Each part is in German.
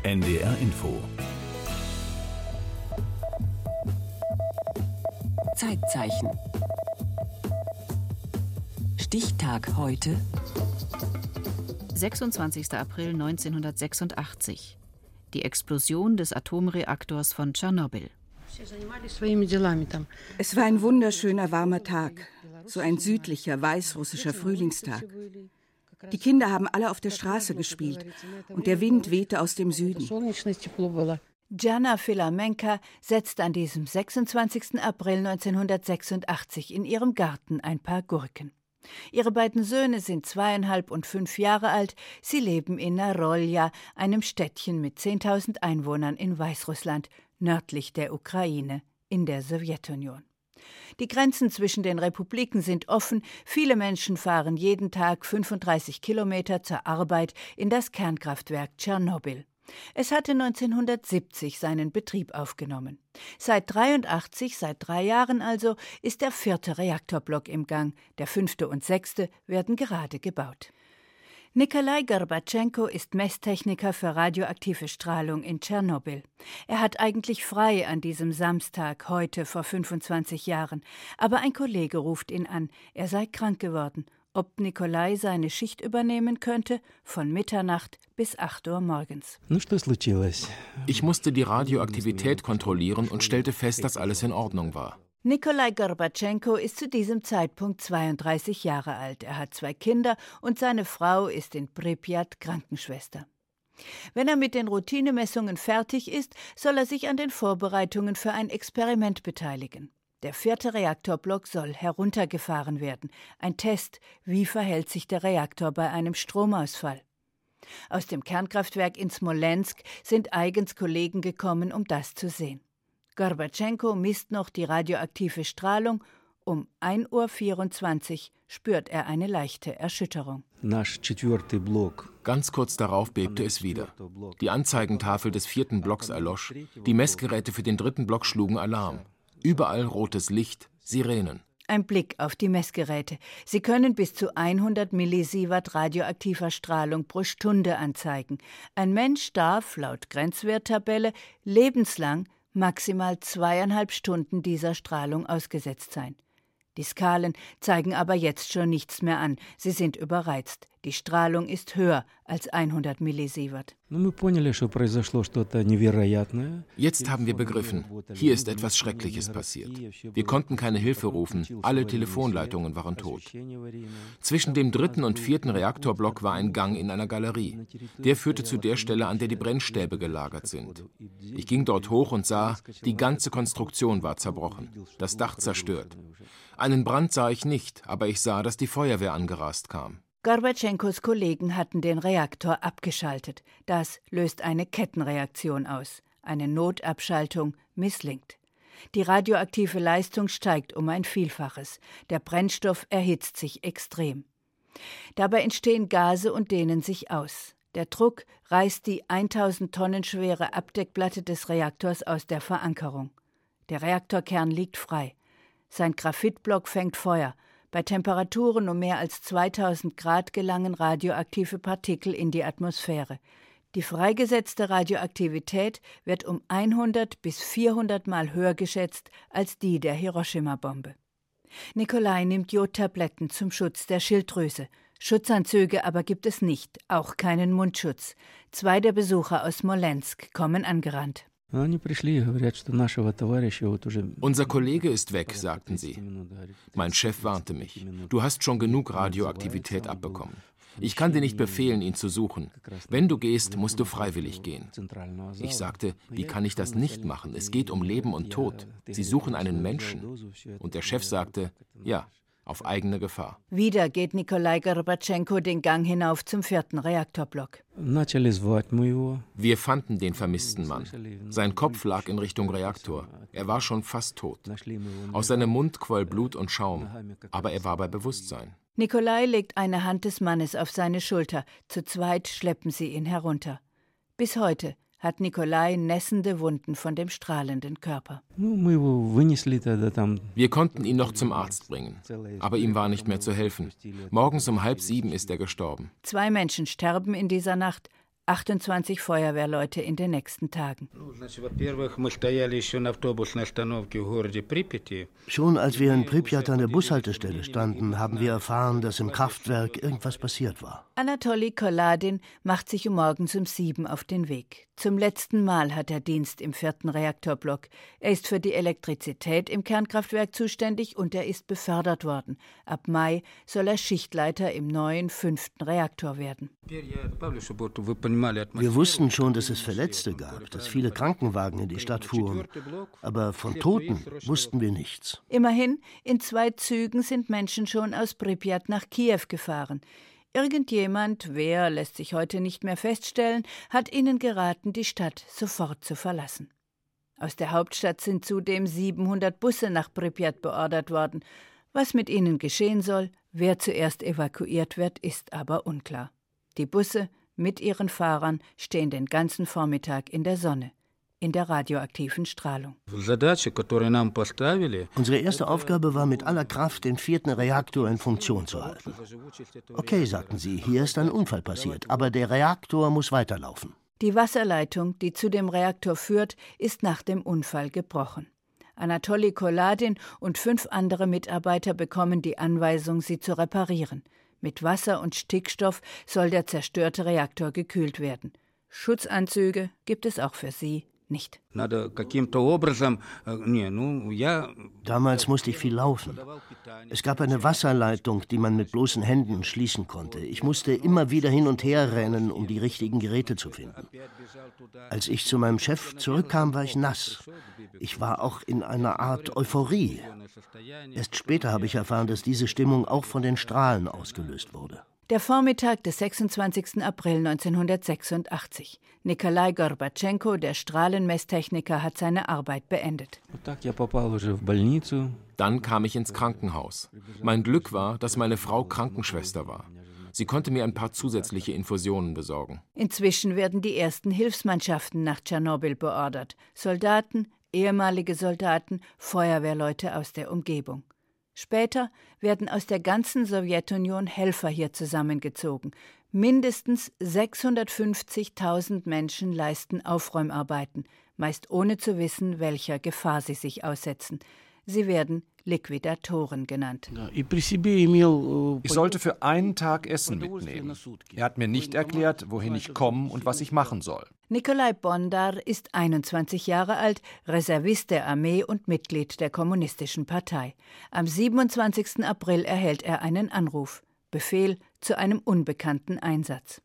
NDR Info. Zeitzeichen. Stichtag heute. 26. April 1986. Die Explosion des Atomreaktors von Tschernobyl. Es war ein wunderschöner, warmer Tag. So ein südlicher, weißrussischer Frühlingstag. Die Kinder haben alle auf der Straße gespielt und der Wind wehte aus dem Süden. Jana Filamenka setzt an diesem 26. April 1986 in ihrem Garten ein paar Gurken. Ihre beiden Söhne sind 2,5 und 5 Jahre alt. Sie leben in Narolja, einem Städtchen mit 10.000 Einwohnern in Weißrussland, nördlich der Ukraine, in der Sowjetunion. Die Grenzen zwischen den Republiken sind offen. Viele Menschen fahren jeden Tag 35 Kilometer zur Arbeit in das Kernkraftwerk Tschernobyl. Es hatte 1970 seinen Betrieb aufgenommen. Seit 3 Jahren also, ist der 4. Reaktorblock im Gang. Der 5. und 6. werden gerade gebaut. Nikolai Gorbatschenko ist Messtechniker für radioaktive Strahlung in Tschernobyl. Er hat eigentlich frei an diesem Samstag, heute vor 25 Jahren. Aber ein Kollege ruft ihn an, er sei krank geworden. Ob Nikolai seine Schicht übernehmen könnte, von Mitternacht bis 8 Uhr morgens. Ich musste die Radioaktivität kontrollieren und stellte fest, dass alles in Ordnung war. Nikolai Gorbatschenko ist zu diesem Zeitpunkt 32 Jahre alt. Er hat 2 Kinder und seine Frau ist in Pripyat Krankenschwester. Wenn er mit den Routinemessungen fertig ist, soll er sich an den Vorbereitungen für ein Experiment beteiligen. Der 4. Reaktorblock soll heruntergefahren werden. Ein Test, wie verhält sich der Reaktor bei einem Stromausfall. Aus dem Kernkraftwerk in Smolensk sind eigens Kollegen gekommen, um das zu sehen. Gorbatschenko misst noch die radioaktive Strahlung. Um 1:24 Uhr spürt er eine leichte Erschütterung. Ganz kurz darauf bebte es wieder. Die Anzeigentafel des 4. Blocks erlosch. Die Messgeräte für den 3. Block schlugen Alarm. Überall rotes Licht, Sirenen. Ein Blick auf die Messgeräte. Sie können bis zu 100 Millisievert radioaktiver Strahlung pro Stunde anzeigen. Ein Mensch darf, laut Grenzwerttabelle, lebenslang maximal 2,5 Stunden dieser Strahlung ausgesetzt sein. Die Skalen zeigen aber jetzt schon nichts mehr an. Sie sind überreizt. Die Strahlung ist höher als 100 Millisievert. Jetzt haben wir begriffen, hier ist etwas Schreckliches passiert. Wir konnten keine Hilfe rufen, alle Telefonleitungen waren tot. Zwischen dem 3. und 4. Reaktorblock war ein Gang in einer Galerie. Der führte zu der Stelle, an der die Brennstäbe gelagert sind. Ich ging dort hoch und sah, die ganze Konstruktion war zerbrochen, das Dach zerstört. Einen Brand sah ich nicht, aber ich sah, dass die Feuerwehr angerast kam. Gorbatschenkos Kollegen hatten den Reaktor abgeschaltet. Das löst eine Kettenreaktion aus. Eine Notabschaltung misslingt. Die radioaktive Leistung steigt um ein Vielfaches. Der Brennstoff erhitzt sich extrem. Dabei entstehen Gase und dehnen sich aus. Der Druck reißt die 1000 Tonnen schwere Abdeckplatte des Reaktors aus der Verankerung. Der Reaktorkern liegt frei. Sein Graphitblock fängt Feuer. Bei Temperaturen um mehr als 2000 Grad gelangen radioaktive Partikel in die Atmosphäre. Die freigesetzte Radioaktivität wird um 100 bis 400 Mal höher geschätzt als die der Hiroshima-Bombe. Nikolai nimmt Jodtabletten zum Schutz der Schilddrüse. Schutzanzüge aber gibt es nicht, auch keinen Mundschutz. 2 der Besucher aus Smolensk kommen angerannt. Unser Kollege ist weg, sagten sie. Mein Chef warnte mich. Du hast schon genug Radioaktivität abbekommen. Ich kann dir nicht befehlen, ihn zu suchen. Wenn du gehst, musst du freiwillig gehen. Ich sagte, wie kann ich das nicht machen? Es geht um Leben und Tod. Sie suchen einen Menschen. Und der Chef sagte, ja, auf eigene Gefahr. Wieder geht Nikolai Gorbatschenko den Gang hinauf zum 4. Reaktorblock. Wir fanden den vermissten Mann. Sein Kopf lag in Richtung Reaktor. Er war schon fast tot. Aus seinem Mund quoll Blut und Schaum, aber er war bei Bewusstsein. Nikolai legt eine Hand des Mannes auf seine Schulter. Zu zweit schleppen sie ihn herunter. Bis heute hat Nikolai nässende Wunden von dem strahlenden Körper. Wir konnten ihn noch zum Arzt bringen, aber ihm war nicht mehr zu helfen. Morgens um 6:30 ist er gestorben. 2 Menschen sterben in dieser Nacht, 28 Feuerwehrleute in den nächsten Tagen. Schon als wir in Pripyat an der Bushaltestelle standen, haben wir erfahren, dass im Kraftwerk irgendwas passiert war. Anatoli Koladin macht sich morgens um 7 auf den Weg. Zum letzten Mal hat er Dienst im 4. Reaktorblock. Er ist für die Elektrizität im Kernkraftwerk zuständig und er ist befördert worden. Ab Mai soll er Schichtleiter im neuen 5. Reaktor werden. Wir wussten schon, dass es Verletzte gab, dass viele Krankenwagen in die Stadt fuhren. Aber von Toten wussten wir nichts. Immerhin, in 2 Zügen sind Menschen schon aus Pripyat nach Kiew gefahren. Irgendjemand, wer, lässt sich heute nicht mehr feststellen, hat ihnen geraten, die Stadt sofort zu verlassen. Aus der Hauptstadt sind zudem 700 Busse nach Pripyat beordert worden. Was mit ihnen geschehen soll, wer zuerst evakuiert wird, ist aber unklar. Die Busse mit ihren Fahrern stehen den ganzen Vormittag in der Sonne, in der radioaktiven Strahlung. Unsere erste Aufgabe war, mit aller Kraft den 4. Reaktor in Funktion zu halten. Okay, sagten sie, hier ist ein Unfall passiert, aber der Reaktor muss weiterlaufen. Die Wasserleitung, die zu dem Reaktor führt, ist nach dem Unfall gebrochen. Anatoli Koladin und 5 andere Mitarbeiter bekommen die Anweisung, sie zu reparieren. Mit Wasser und Stickstoff soll der zerstörte Reaktor gekühlt werden. Schutzanzüge gibt es auch für sie nicht. Damals musste ich viel laufen. Es gab eine Wasserleitung, die man mit bloßen Händen schließen konnte. Ich musste immer wieder hin und her rennen, um die richtigen Geräte zu finden. Als ich zu meinem Chef zurückkam, war ich nass. Ich war auch in einer Art Euphorie. Erst später habe ich erfahren, dass diese Stimmung auch von den Strahlen ausgelöst wurde. Der Vormittag des 26. April 1986. Nikolai Gorbatschenko, der Strahlenmesstechniker, hat seine Arbeit beendet. Dann kam ich ins Krankenhaus. Mein Glück war, dass meine Frau Krankenschwester war. Sie konnte mir ein paar zusätzliche Infusionen besorgen. Inzwischen werden die ersten Hilfsmannschaften nach Tschernobyl beordert. Soldaten, ehemalige Soldaten, Feuerwehrleute aus der Umgebung. Später werden aus der ganzen Sowjetunion Helfer hier zusammengezogen. Mindestens 650.000 Menschen leisten Aufräumarbeiten, meist ohne zu wissen, welcher Gefahr sie sich aussetzen. Sie werden Liquidatoren genannt. Ich sollte für einen Tag Essen mitnehmen. Er hat mir nicht erklärt, wohin ich kommen und was ich machen soll. Nikolai Bondar ist 21 Jahre alt, Reservist der Armee und Mitglied der Kommunistischen Partei. Am 27. April erhält er einen Anruf. Befehl zu einem unbekannten Einsatz.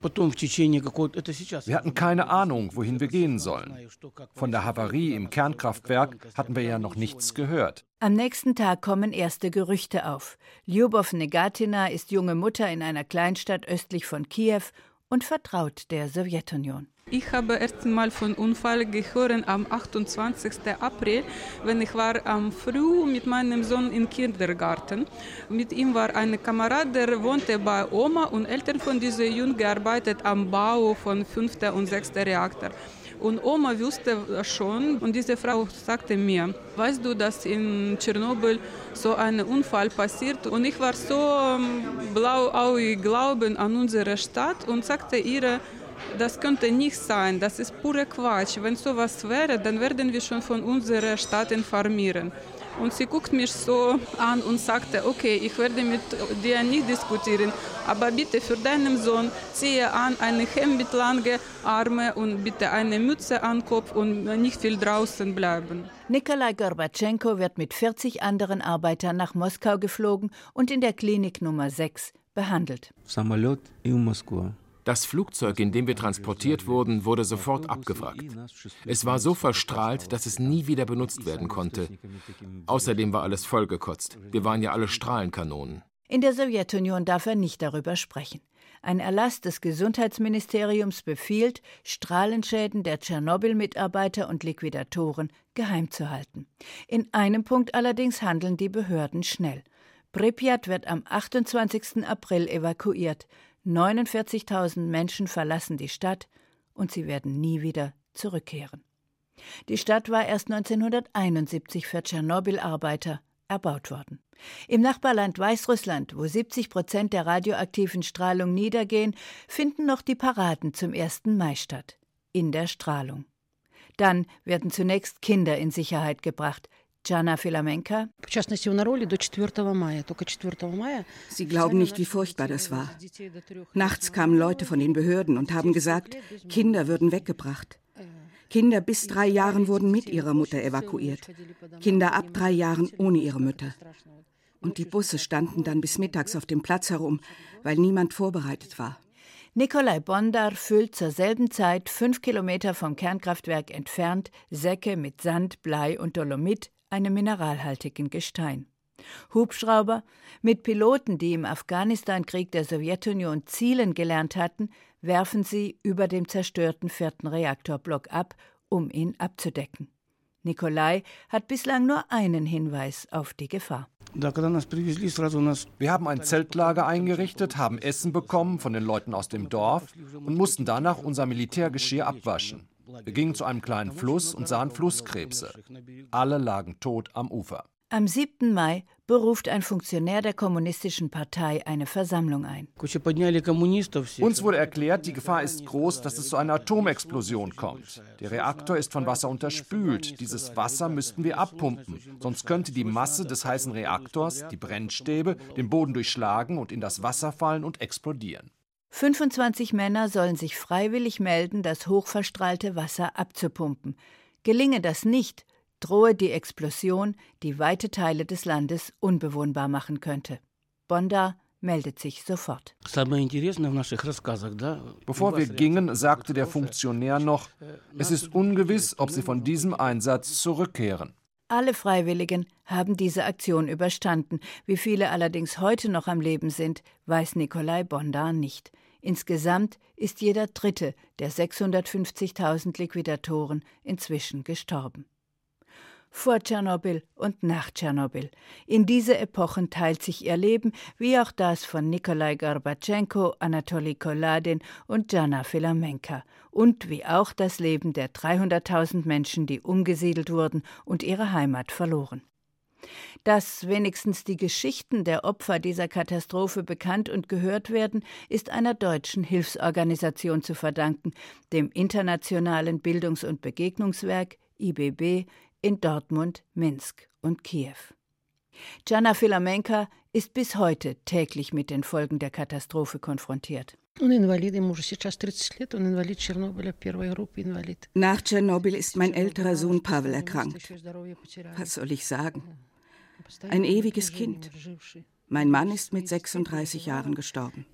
Wir hatten keine Ahnung, wohin wir gehen sollen. Von der Havarie im Kernkraftwerk hatten wir ja noch nichts gehört. Am nächsten Tag kommen erste Gerüchte auf. Lyubov Negatina ist junge Mutter in einer Kleinstadt östlich von Kiew und vertraut der Sowjetunion. Ich habe erst einmal von Unfall gehört am 28. April, wenn ich war früh mit meinem Sohn im Kindergarten. Mit ihm war ein Kamerad, der wohnte bei Oma und Eltern von diesem Jungen gearbeitet am Bau von 5. und 6. Reaktor. Und Oma wusste schon und diese Frau sagte mir, weißt du, dass in Tschernobyl so ein Unfall passiert? Und ich war so blauäugig glauben an unsere Stadt und sagte ihr, das könnte nicht sein, das ist pure Quatsch. Wenn sowas wäre, dann werden wir schon von unserer Stadt informieren. Und sie guckt mich so an und sagte, okay, ich werde mit dir nicht diskutieren, aber bitte für deinen Sohn ziehe an ein Hemd mit langen Armen und bitte eine Mütze an den Kopf und nicht viel draußen bleiben. Nikolai Gorbatschenko wird mit 40 anderen Arbeitern nach Moskau geflogen und in der Klinik Nummer 6 behandelt. Das Flugzeug, in dem wir transportiert wurden, wurde sofort abgewrackt. Es war so verstrahlt, dass es nie wieder benutzt werden konnte. Außerdem war alles vollgekotzt. Wir waren ja alle Strahlenkanonen. In der Sowjetunion darf er nicht darüber sprechen. Ein Erlass des Gesundheitsministeriums befiehlt, Strahlenschäden der Tschernobyl-Mitarbeiter und Liquidatoren geheim zu halten. In einem Punkt allerdings handeln die Behörden schnell. Pripyat wird am 28. April evakuiert. 49.000 Menschen verlassen die Stadt und sie werden nie wieder zurückkehren. Die Stadt war erst 1971 für Tschernobyl-Arbeiter erbaut worden. Im Nachbarland Weißrussland, wo 70% der radioaktiven Strahlung niedergehen, finden noch die Paraden zum 1. Mai statt. In der Strahlung. Dann werden zunächst Kinder in Sicherheit gebracht. Jana Filamenka. Sie glauben nicht, wie furchtbar das war. Nachts kamen Leute von den Behörden und haben gesagt, Kinder würden weggebracht. Kinder bis 3 Jahren wurden mit ihrer Mutter evakuiert. Kinder ab 3 Jahren ohne ihre Mütter. Und die Busse standen dann bis mittags auf dem Platz herum, weil niemand vorbereitet war. Nikolai Bondar füllt zur selben Zeit 5 Kilometer vom Kernkraftwerk entfernt Säcke mit Sand, Blei und Dolomit, einem mineralhaltigen Gestein. Hubschrauber mit Piloten, die im Afghanistan-Krieg der Sowjetunion zielen gelernt hatten, werfen sie über dem zerstörten 4. Reaktorblock ab, um ihn abzudecken. Nikolai hat bislang nur einen Hinweis auf die Gefahr. Wir haben ein Zeltlager eingerichtet, haben Essen bekommen von den Leuten aus dem Dorf und mussten danach unser Militärgeschirr abwaschen. Wir gingen zu einem kleinen Fluss und sahen Flusskrebse. Alle lagen tot am Ufer. Am 7. Mai beruft ein Funktionär der Kommunistischen Partei eine Versammlung ein. Uns wurde erklärt, die Gefahr ist groß, dass es zu einer Atomexplosion kommt. Der Reaktor ist von Wasser unterspült. Dieses Wasser müssten wir abpumpen. Sonst könnte die Masse des heißen Reaktors, die Brennstäbe, den Boden durchschlagen und in das Wasser fallen und explodieren. 25 Männer sollen sich freiwillig melden, das hochverstrahlte Wasser abzupumpen. Gelinge das nicht, drohe die Explosion, die weite Teile des Landes unbewohnbar machen könnte. Bondar meldet sich sofort. Bevor wir gingen, sagte der Funktionär noch, es ist ungewiss, ob sie von diesem Einsatz zurückkehren. Alle Freiwilligen haben diese Aktion überstanden. Wie viele allerdings heute noch am Leben sind, weiß Nikolai Bondar nicht. Insgesamt ist jeder dritte der 650.000 Liquidatoren inzwischen gestorben. Vor Tschernobyl und nach Tschernobyl. In diese Epochen teilt sich ihr Leben, wie auch das von Nikolai Gorbatschenko, Anatoli Koladin und Jana Filamenka. Und wie auch das Leben der 300.000 Menschen, die umgesiedelt wurden und ihre Heimat verloren. Dass wenigstens die Geschichten der Opfer dieser Katastrophe bekannt und gehört werden, ist einer deutschen Hilfsorganisation zu verdanken, dem Internationalen Bildungs- und Begegnungswerk, IBB, in Dortmund, Minsk und Kiew. Jana Filamenka ist bis heute täglich mit den Folgen der Katastrophe konfrontiert. Nach Tschernobyl ist mein älterer Sohn Pavel erkrankt. Was soll ich sagen? Ein ewiges Kind. Mein Mann ist mit 36 Jahren gestorben.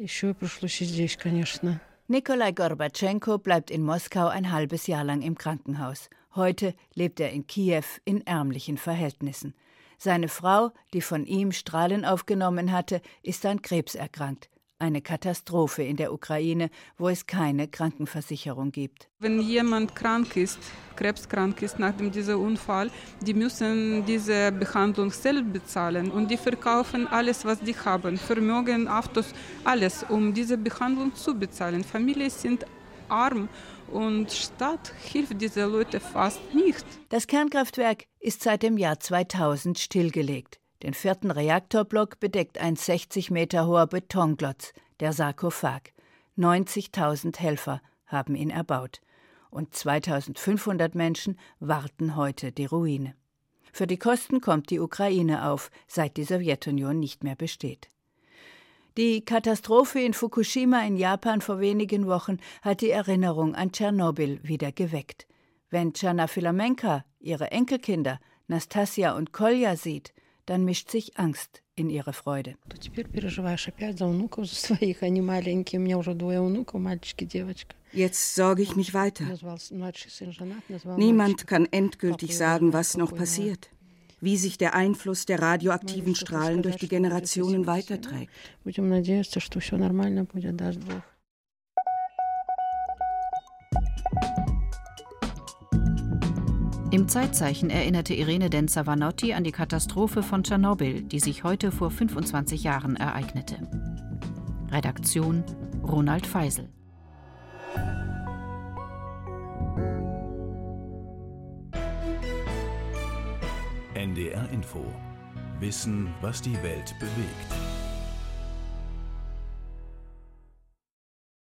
Nikolai Gorbatschenko bleibt in Moskau ein halbes Jahr lang im Krankenhaus. Heute lebt er in Kiew in ärmlichen Verhältnissen. Seine Frau, die von ihm Strahlen aufgenommen hatte, ist an Krebs erkrankt. Eine Katastrophe in der Ukraine, wo es keine Krankenversicherung gibt. Wenn jemand krank ist, krebskrank ist nach diesem Unfall, die müssen diese Behandlung selbst bezahlen und die verkaufen alles, was die haben, Vermögen, Autos, alles, um diese Behandlung zu bezahlen. Familien sind arm und Staat hilft diese Leute fast nicht. Das Kernkraftwerk ist seit dem Jahr 2000 stillgelegt. Den 4. Reaktorblock bedeckt ein 60 Meter hoher Betonklotz, der Sarkophag. 90.000 Helfer haben ihn erbaut. Und 2.500 Menschen warten heute die Ruine. Für die Kosten kommt die Ukraine auf, seit die Sowjetunion nicht mehr besteht. Die Katastrophe in Fukushima in Japan vor wenigen Wochen hat die Erinnerung an Tschernobyl wieder geweckt. Wenn Jana Filamenka ihre Enkelkinder Nastassja und Kolja sieht, dann mischt sich Angst in ihre Freude. Jetzt sorge ich mich weiter. Niemand kann endgültig sagen, was noch passiert, wie sich der Einfluss der radioaktiven Strahlen durch die Generationen weiterträgt. Im Zeitzeichen erinnerte Irene Denzer-Vanotti an die Katastrophe von Tschernobyl, die sich heute vor 25 Jahren ereignete. Redaktion Ronald Feisel. NDR Info Wissen, was die Welt bewegt.